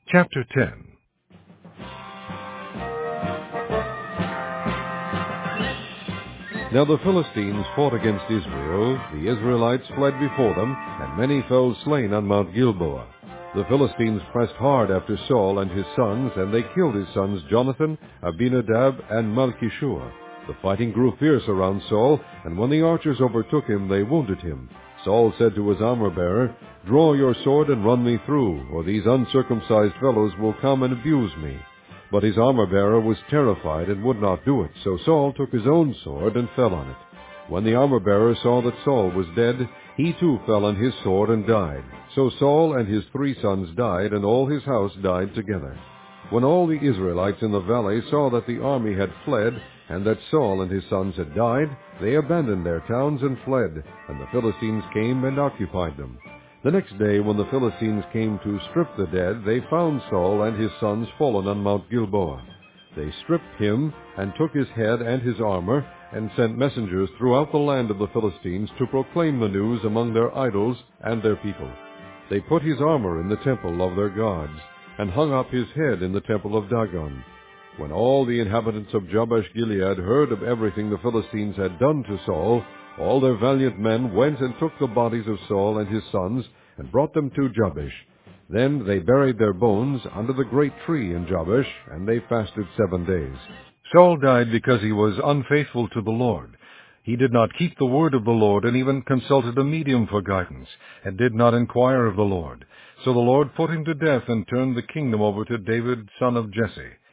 Chapter 10. Now the Philistines fought against Israel. The Israelites fled before them, and many fell slain on Mount Gilboa. The Philistines pressed hard after Saul and his sons, and they killed his sons Jonathan, Abinadab, and Malchishua. The fighting grew fierce around Saul, and when the archers overtook him, they wounded him. Saul said to his armor-bearer, "Draw your sword and run me through, or these uncircumcised fellows will come and abuse me." But his armor-bearer was terrified and would not do it, so Saul took his own sword and fell on it. When the armor-bearer saw that Saul was dead, he too fell on his sword and died. So Saul and his 3 sons died, and all his house died together. When all the Israelites in the valley saw that the army had fled, and that Saul and his sons had died, they abandoned their towns and fled, and the Philistines came and occupied them. The next day, when the Philistines came to strip the dead, they found Saul and his sons fallen on Mount Gilboa. They stripped him, and took his head and his armor, and sent messengers throughout the land of the Philistines to proclaim the news among their idols and their people. They put his armor in the temple of their gods, and hung up his head in the temple of Dagon. When all the inhabitants of Jabesh-Gilead heard of everything the Philistines had done to Saul, all their valiant men went and took the bodies of Saul and his sons, and brought them to Jabesh. Then they buried their bones under the great tree in Jabesh, and they fasted 7 days. Saul died because he was unfaithful to the Lord. He did not keep the word of the Lord, and even consulted a medium for guidance, and did not inquire of the Lord. So the Lord put him to death, and turned the kingdom over to David, son of Jesse.